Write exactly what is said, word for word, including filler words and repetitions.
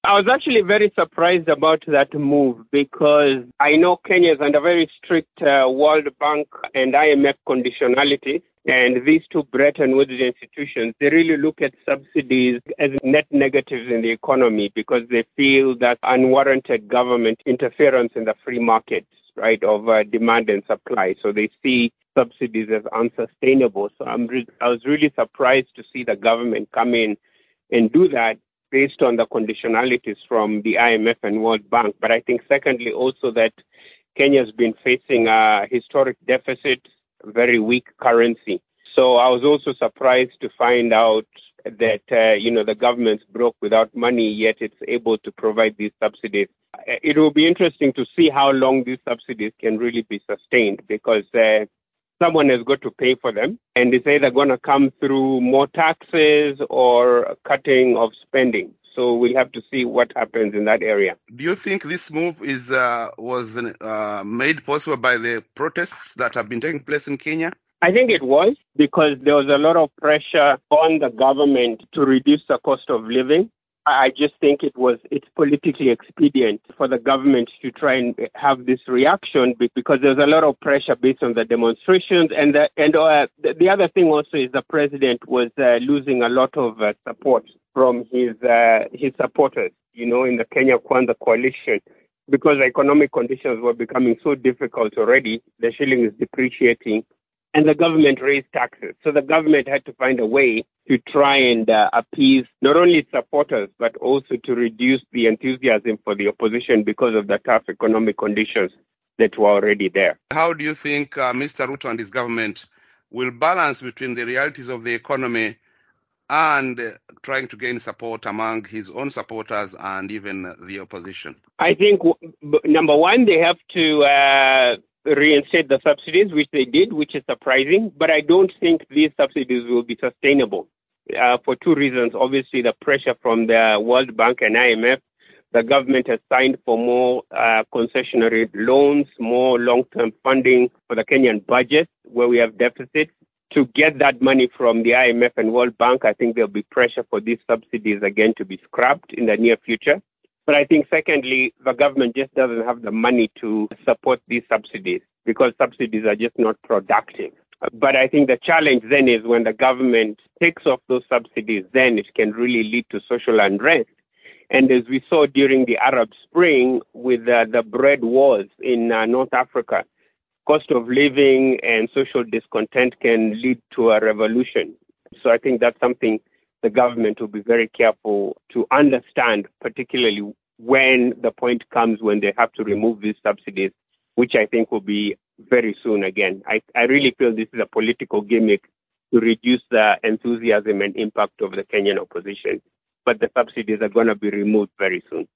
I was actually very surprised about that move because I know Kenya is under very strict uh, World Bank and I M F conditionality. And these two Bretton Woods institutions, they really look at subsidies as net negatives in the economy because they feel that unwarranted government interference in the free market, right, of uh, demand and supply. So they see subsidies as unsustainable. So I'm re- I was really surprised to see the government come in and do that based on the conditionalities from the I M F and World Bank. But I think secondly also that Kenya has been facing a historic deficit, very weak currency. So I was also surprised to find out that, uh, you know, the government's broke without money, yet it's able to provide these subsidies. It will be interesting to see how long these subsidies can really be sustained because uh, someone has got to pay for them, and it's either going to come through more taxes or cutting of spending. So we'll have to see what happens in that area. Do you think this move is uh, was uh, made possible by the protests that have been taking place in Kenya? I think it was because there was a lot of pressure on the government to reduce the cost of living. I just think it was it's politically expedient for the government to try and have this reaction because there's a lot of pressure based on the demonstrations. And the, and uh, the other thing also is the president was uh, losing a lot of uh, support from his uh, his supporters, you know, in the Kenya Kwanza coalition because economic conditions were becoming so difficult already. The shilling is depreciating. And the government raised taxes. So the government had to find a way to try and uh, appease not only supporters, but also to reduce the enthusiasm for the opposition because of the tough economic conditions that were already there. How do you think uh, Mister Ruto and his government will balance between the realities of the economy and uh, trying to gain support among his own supporters and even the opposition? I think, w- number one, they have to uh, reinstate the subsidies, which they did, which is surprising. But I don't think these subsidies will be sustainable uh, for two reasons. Obviously, the pressure from the World Bank and I M F. The government has signed for more uh, concessionary loans, more long-term funding for the Kenyan budget, where we have deficits. To get that money from the I M F and World Bank, I think there'll be pressure for these subsidies again to be scrapped in the near future. But I think, secondly, the government just doesn't have the money to support these subsidies because subsidies are just not productive. But I think the challenge then is when the government takes off those subsidies, then it can really lead to social unrest. And as we saw during the Arab Spring with uh, the bread wars in uh, North Africa, cost of living and social discontent can lead to a revolution. So I think that's something the government will be very careful to understand, particularly when the point comes when they have to remove these subsidies, which I think will be very soon again. I, I really feel this is a political gimmick to reduce the enthusiasm and impact of the Kenyan opposition. But the subsidies are going to be removed very soon.